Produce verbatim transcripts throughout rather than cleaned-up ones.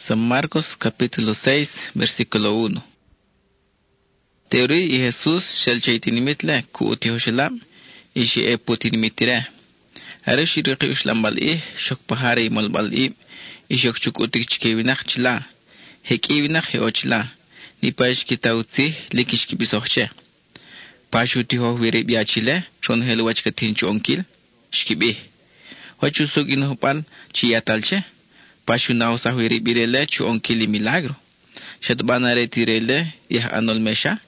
San Marcos capítulo seis, versículo uno. Teori y Jesús shall chaitinimitle ku utihoshalam ishi e putinimitre. Arishi riqi ushlam bal'i shok pahari mol bal'i ishok chuk utik chikewinak chila. Hekiwinak heochla. Ni paish kitauti likish kibisoche. Pashu tiho wiri biachile ron helwach katinchu onkil shkibi. Hochu sugin hopan chiyatalche. Pashu nao sa wiri birele chu onkili milagro. Shatbana retirele yah anol mesha.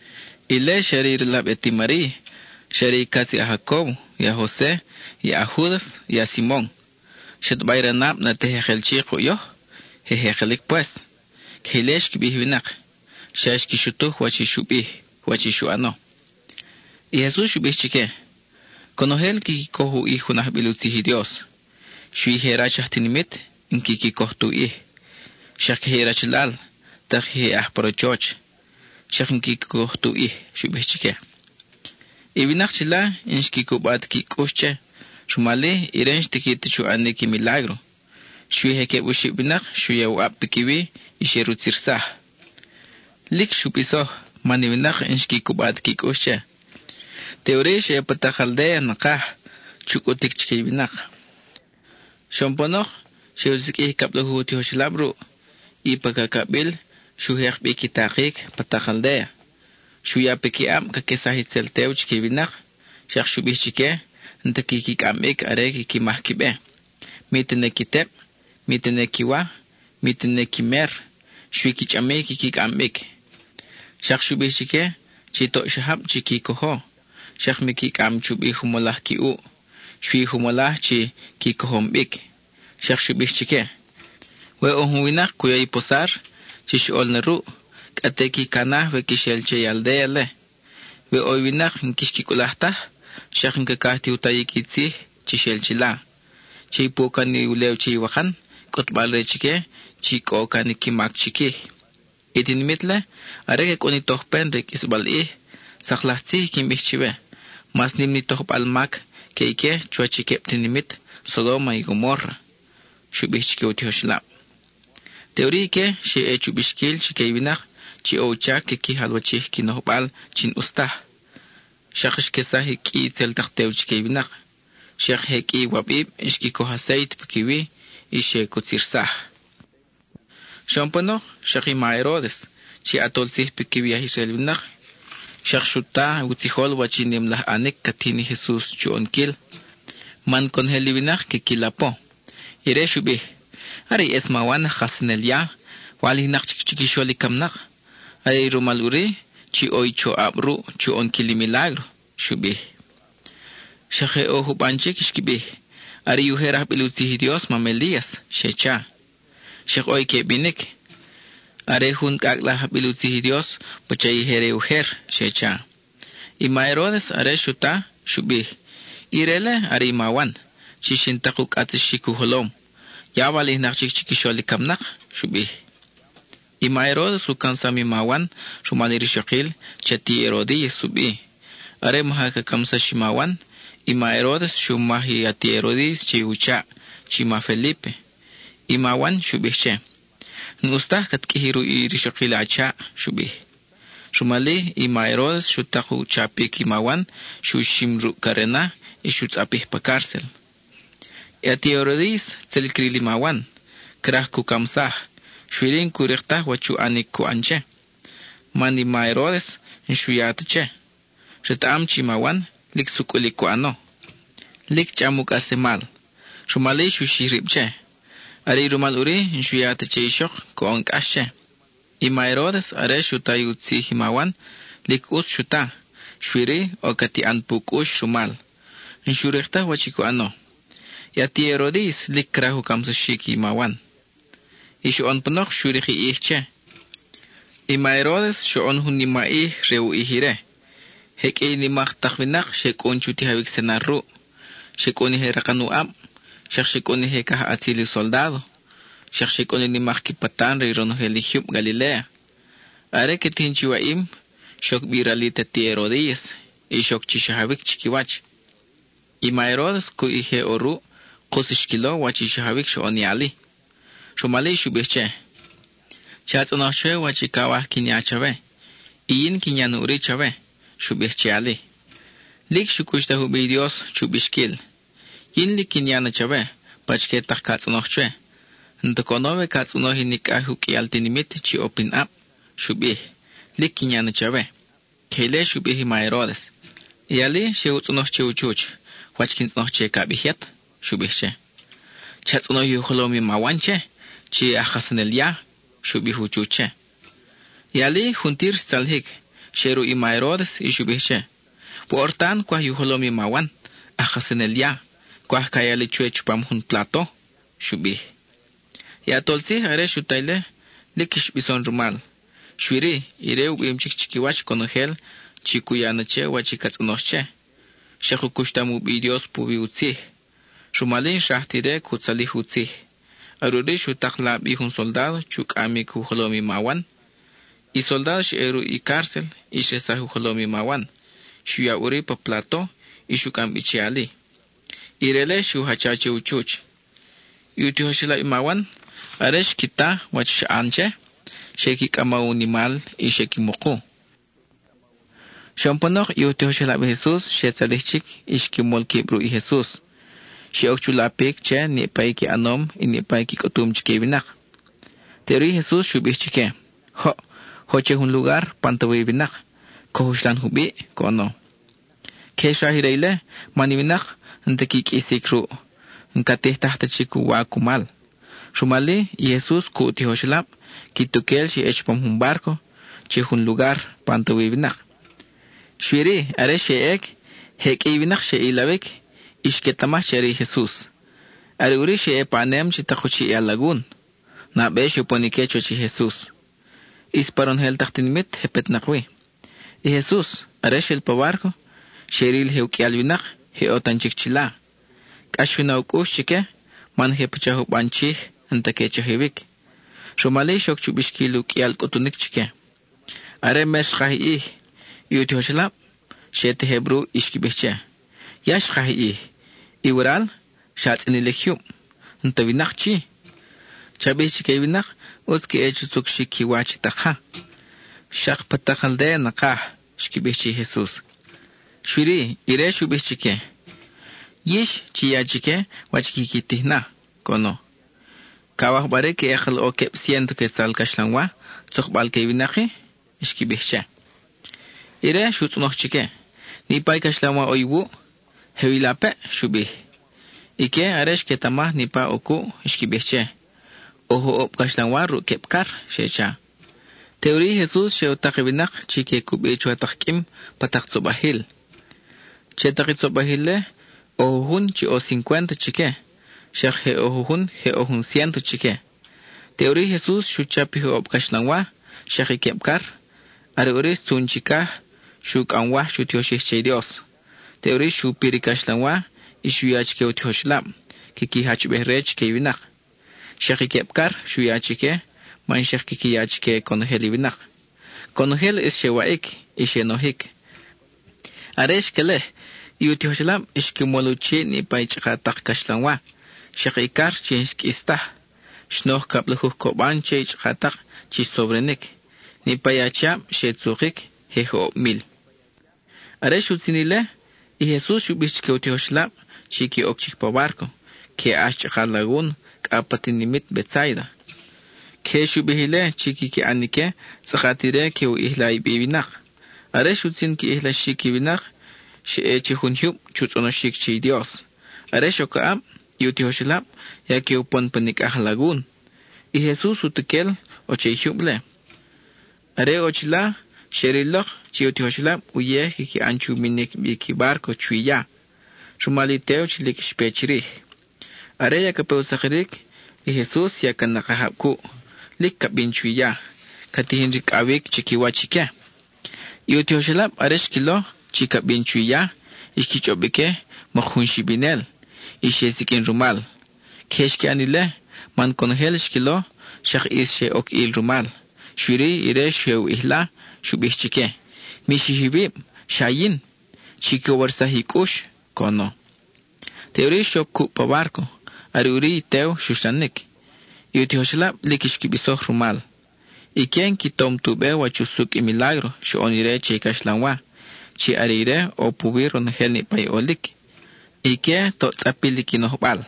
Ile sharir lab etimari. Shari kasi a Jacob, ya José, ya Judas, ya Simón. Shatbayra nab na tehel chico yo. Hehelik pues. Khilesh kibihwinak. Shash kishutu wachi shubi, wachi shuano. Y Jesús shubih chike. Konohel ki kohu hijo na biluti Dios. Shui herachah tinimit, inki ki kohtu ih. Shak herachlal, tak he ahparochoch. Shak inki kohtu ih, shubih chike. Ibinak chila, inshki kubat ki kushche. Shumale, irensh tikiti shu ane ki milagro. Shui heke ushibinak, shui ya uap pikiwi, isheru tirsah. Lik shupisoh, manibinak inshki kubat ki kushche. Teori she patakaldea nakah, chukutik chkibinak. Shomponok, she uziki kaplahu tihoshlabru, ipakakabil, shuhek bikitakik patakaldea. Shuya peki am kakesahit selteu chkibinak, shak shubih chike, ntakikik amik areki ki mahkibe. Mitene kitep, mitene kiwa, mitene kimer, shuikich amik kik amik. Shak shubih chike, chito shahab chiki koho. Shak miki kam chubi humolah ki u. Shui humolah chi ki kohombik. Shak shubih chike. We ohuwinak kuya iposar, chish ol naru. Kate ki kanah we kishel che yaldea le. We oiwinak nkishki kulahta. Shak nkakahti utayi kitsi chishel chila. Chi pokan ni ulew chi wakan. Kotbalre chike. Chi kokan ni kimak chiki. Itinimitle. Areke koni tohpen rek isbal ih. Saklahti kimbihchiwe. Mas nimni tohp almak keike chua chikep tinimit Sodoma y Gomorra. Shubih chike utihoshlap. Teori ke she e chubishkil chike winak chi oucha ke ki halwachih ki nohbal chin ustah. Shakish ke sahi ki tel takteu chike winak. Shek heki wabib ishki kohaseit pakiwi ishe kutirsah. Shompono shaki maerodes chi atolsih pakiwi ahisel winak. Shak shuta utihol wachinim lah anik katini Jesus chuonkil. Man konheli winak ke kilapo. Ire shubih. Ari esmawan khasinel ya. Wali nak chikisholi kamnak. Ari rumal uri. Chi oi cho abru chuonkili milagro. Shubih. Shakhe ohu panchik shkibih. Ari yuherah biluti Dios mamelías. Shecha. Shak oi ke binik. Are hun kaklah biluti Dios, pachay here uher, shecha. Imaerodes are shuta, shubih. Irele are imawan, shishintakuk atishiku holom. Yawali nakchik chikisholi kamnak, shubih. Imaerodes ukansam imawan, shumaliri shokil, chati erodi subih. Are mahaka kamsa shimawan, Imaerodes shumahi ati erodis chi ucha, chima Felipe. Imawan shubih che. Nustah katkihiru i rishokil acha shubih. Shumali imaerodes shutaku chapik imawan shushimru karena ishutzapih pa cárcel. Ati erodis tselkril imawan krah kukamsah shuirin kuriktah wachu anik ku anche. Man imaerodes nshuyatache. Retam chimawan lik sukulik ku ano. Lik chamuk asemal. Shumali shushiribche. Ari rumal uri nshuyata cheishok ko onk ashe. Imaerodes are shuta yutsi himawan lik us shuta. Shwiri o kati anpuk ush rumal. Nshurekta wachiko ano. Yati erodis lik krahu kamsashiki himawan. Ishu on panok shuriki ihche. Imaerodes shu on hunima ih reu ihire. Hek e nimak takwinak shek on chuti hawik senaru. Shek on herakanu am. Shakshikoni heka atili soldado. Shakshikoni ni makipatan riron helihiup Galilea. Are que tinchiwaim, shok biralita tierodis, y shok chishavik chikiwach. Y maerodes ku ihe oru, kusishkilo wachishavik shoniali. Shumali shubiche, Chatzonoche wachikawa kinya chave. Iyin kinya nuri chave. Shubihchiali. Lik shukushta hubi Dios chubishkil. Yin lik kinya na chave. Pachke tak katzonoche. Ntokonove katzonohi nikahu kialtinimit chi open up. Shubih. Lik kinya na chave. Kele shubihi maerodes. Yali sheutzonoche uchuch. Wachkinzonoche kabihiat. Shubihche. Chatzonohi holomi mawanche. Chi achasanelia. Shubihu chuche. Yali juntir salhik. Sheru i maerodes i shubihche. Portan kwa yuholomi mawan. Achasanelia. Kwa kayali chue chupam hun plato. Shubih. Ya tolti are shutaile. Likish bison rumal. Shwiri ire ubim chikchikiwach konohel. Chikuyanache wachikatzonoche. Shekhu kushtamu bidios pubi utzih. Shumalin shahtire kutsalih utzih. Aruri shutakla bihun soldado chuk amiku holomi mawan. Y soldado sheru y cárcel y shesahu holomi mawan. Shuya uri pa plato y shukam ichiali. Irele shu hachache uchuch. Yuti hoshila imawan. Aresh kita wach anche. Sheki kama unimal y sheki moku. Shamponok yuti hoshila be Jesus shesalihchik ishki molki bru y Jesus. Sheokchulapik che ni paiki anom y ni paiki kotum chike binak. Teri Jesus shubih chike. Ho, hoche un lugar pantawi binak. Kohushlan hubi, kono. Kesha hireile, mani binak, ntekik isikru. Nkatih tahta chiku wa kumal. Shumali, Jesus kuti hoshlap, kitukel shi echpam un barco, che un lugar pantawi binak. Shwiri, are sheek, hek ibinak she ilawik, ishketamah sheri Jesus. Ariuri she panem chitakuchi alagun. Na be shuponikecho chi Jesus. Isparon hel tachtinimit hepet nakwi. Y Jesus, aresh el pavarco, sheril heuki alvinak, heotanchik chila. Kashvina ukush chike, man hepachahu banchih, antakecho hevik. Shumali shok chubishkilu ki al kotunik chike. Are mesh kahi ih, yuti hoshlap, shete hebru ishkibihche. Yash kahi ih. Iwaral, shat inilekyum, ntavinak chi. Chabih chike vinak, uski echu tuk shiki wachi takha. Shak patakhalde nakah, shkibichi Jesus. Shwiri, ire shubih chike. Yish chiya chike, wachiki kitihna, kono. Kawah bare ke ekhal o kep siento ke sal kashlanwa, tukbal ke vinaki, shkibiche. Ire shutnoch chike. Nipay kashlanwa oiwu, hewilape shubih. Ike aresh ketamah nipa oku, shkibiche. Oho op kashlanwa ru kepkar, shecha. Teori Jesus sheotakibinak chike kubechu atakim patak sobahil. Chetaki sobahile ohun chi o cincuenta chike. Shek he ohun he ohun ciento chike. Teori Jesus shuchapi ho op kashlanwa shek kepkar. Areori sun chika shuk anwa shutioshi Dios. Teori shupiri kashlanwa ishuyach ke utioshlam. Kiki hachbehrech ke vinak. Shek kepkar shuyachike. Man shek kiki yachike konohel ibinak. Konohel is shewaik, ishe nohik. Aresh kele, yuti hoslam ishkimoluchi ni paichkatak kashlanwa. Shek ikar chinsk istah. Shnoh kapluhu koban cheichkatak chis sobrenik. Ni payacham shetzukik heho mil. Aresh utinile, y Jesus shubishke uti hoslam, chiki okchik pabarko, ke ashchakalagun kapatinimit betsaida. Ke shubihile chiki ki anike sakatire ke u ihlai bibinak. Are shutin ki ihla shiki binak she echi hunhyub chutsono shik chi Dios. Are shokaam yuti hoshilap ya ke upon panik ahlagun. Y Jesus utukel oche hyuble. Are ochila sherilok chi yuti hoshilap uye ki anchu minik biki barko chuya. Shumaliteo chilik shpechirih. Are ya kapeu sakhirik y Jesus ya kanakahapku. Lik binchuya, katihinrik awik chikiwa chike. Yuti hoshalap aresh kilo, chika binchuya, ishkichobike, makhunshi binel, ishesikin rumal. Keshki anile, man konhel shkilo, shak ishe ok il rumal. Shwiri ire shew ihla, shubih chike. Mishihibib, shayin, chiko warsahikush, kono. Teori shok ku pavarko, aruri teo shushanik. Yuti hoshalap likishki bisoh rumal. Iken kitom tube wachusuk i milagro, xo onire che ikashlanwa, chi arire o pubiro nahel ni pay olik. Ike to tapili kinohbal.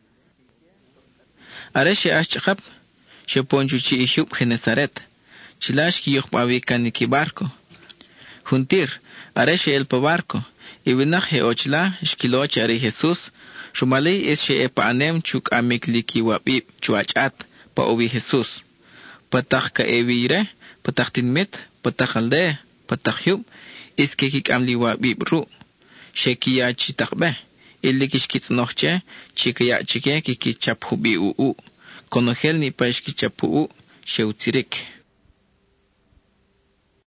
Are she ashchakap, she ponju chi ihyup Genesaret, chilash ki yuhbawikan ni ki barco. Juntir, are she el pa barco, ibinach he ochla, shkiloch are Jesus, shumali is she e paanem chuk amik liki wabib chuachat, pa uwi Jesus. Patak ka ewire, patak tinmit, patak alde, patak hyup, is kekik amli wabib ru. Shekiya chitakbe, ilikish kitnoche, chikaya chike kiki chap hubi uu. Konohel ni pa ishki chapu u, sheutirik.